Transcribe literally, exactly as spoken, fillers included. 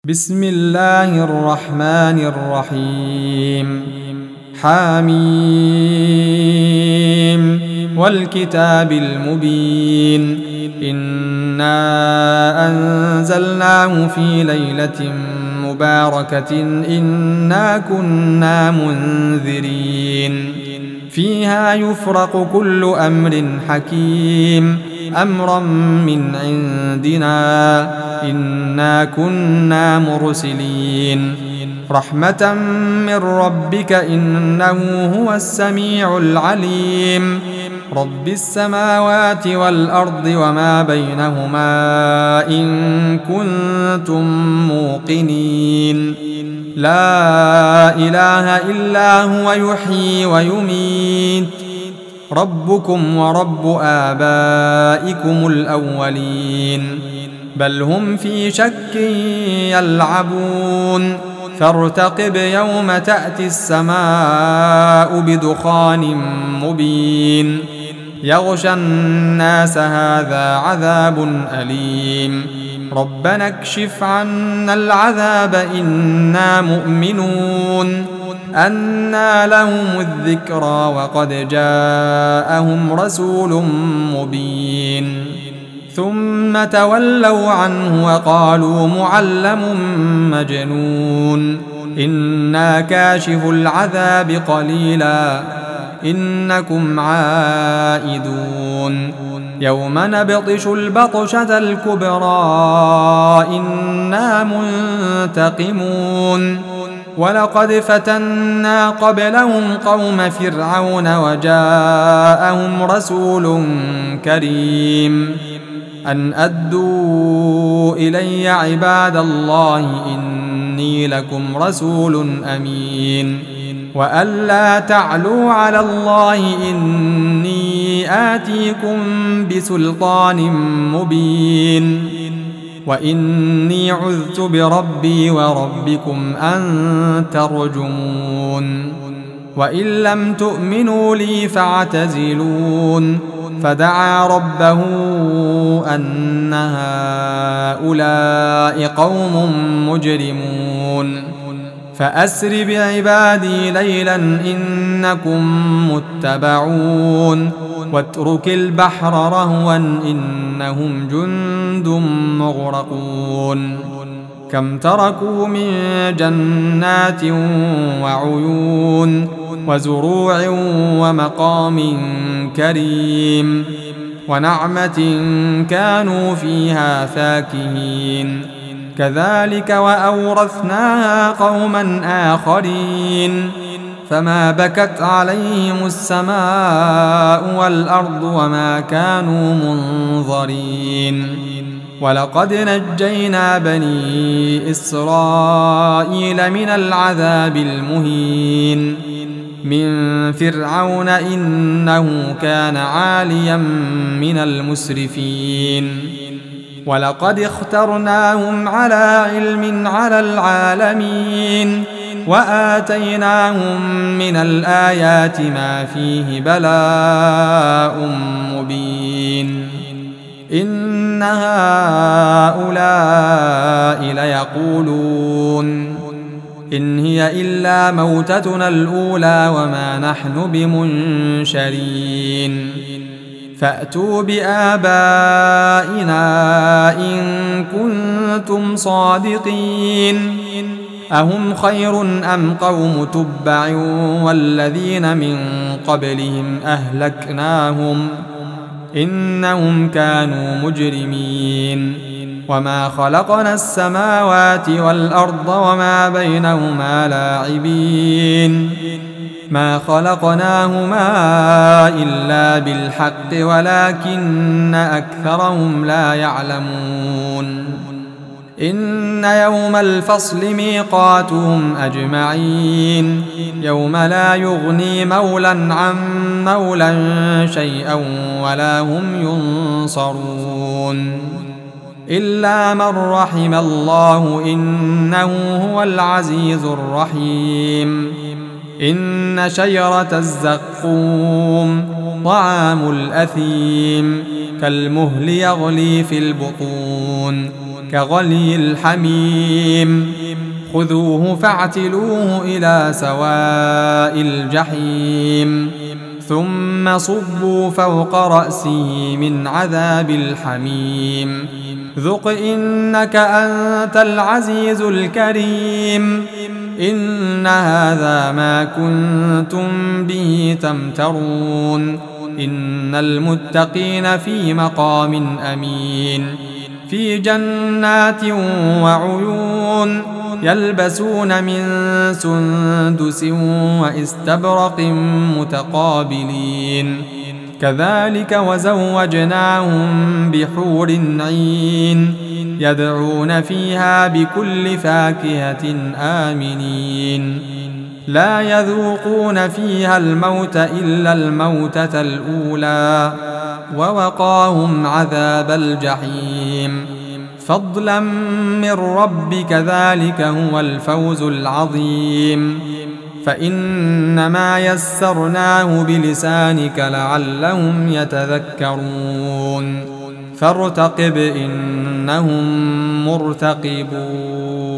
بسم الله الرحمن الرحيم حميم والكتاب المبين إنا أنزلناه في ليلة مباركة إنا كنا منذرين فيها يفرق كل أمر حكيم أمرا من عندنا إنا كنا مرسلين رحمة من ربك إنه هو السميع العليم رب السماوات والأرض وما بينهما إن كنتم موقنين لا إله إلا هو يحيي ويميت ربكم ورب آبائكم الأولين بل هم في شك يلعبون فارتقب يوم تأتي السماء بدخان مبين يغشى الناس هذا عذاب أليم ربنا اكشف عنا العذاب إنا مؤمنون أنى لهم الذكرى وقد جاءهم رسول مبين ثم تولوا عنه وقالوا معلم مجنون إنا كاشف العذاب قليلا إنكم عائدون يوم نبطش البطشة الكبرى إنا منتقمون ولقد فتنا قبلهم قوم فرعون وجاءهم رسول كريم أن أدوا إلي عباد الله إني لكم رسول أمين وأن لا تعلوا على الله إني آتيكم بسلطان مبين وإني عذت بربي وربكم أن ترجمون وإن لم تؤمنوا لي فاعتزلون فدعا ربه أن هؤلاء قوم مجرمون فأسر بعبادي ليلا إنكم متبعون واترك البحر رهوا إنهم جند مغرقون كم تركوا من جنات وعيون وزروع ومقام كريم ونعمة كانوا فيها فاكهين كذلك وأورثناها قوما آخرين فما بكت عليهم السماء والأرض وما كانوا منظرين ولقد نجينا بني إسرائيل من العذاب المهين من فرعون إنه كان عاليا من المسرفين ولقد اخترناهم على علم على العالمين وآتيناهم من الآيات ما فيه بلاء مبين إن هؤلاء ليقولون إن هي إلا موتتنا الأولى وما نحن بمنشرين فأتوا بآبائنا إن كنتم صادقين أهم خير أم قوم تبع والذين من قبلهم أهلكناهم إنهم كانوا مجرمين وما خلقنا السماوات والأرض وما بينهما لاعبين ما خلقناهما إلا بالحق ولكن أكثرهم لا يعلمون إن يوم الفصل ميقاتهم أجمعين يوم لا يغني مولا عن مولا شيئا ولا هم ينصرون إلا من رحم الله إنه هو العزيز الرحيم إن شجرة الزقوم طعام الأثيم كالمهل يغلي في البطون كغلي الحميم خذوه فاعتلوه إلى سواء الجحيم ثم صبوا فوق رأسه من عذاب الحميم ذق إنك أنت العزيز الكريم إن هذا ما كنتم به تمترون إن المتقين في مقام أمين في جنات وعيون يلبسون من سندس واستبرق متقابلين كذلك وزوجناهم بحور عين يدعون فيها بكل فاكهة آمنين لا يذوقون فيها الموت إلا الموتة الأولى ووقاهم عذاب الجحيم فضلا من ربك ذلك هو الفوز العظيم فإنما يسرناه بلسانك لعلهم يتذكرون فارتقب إنهم مرتقبون.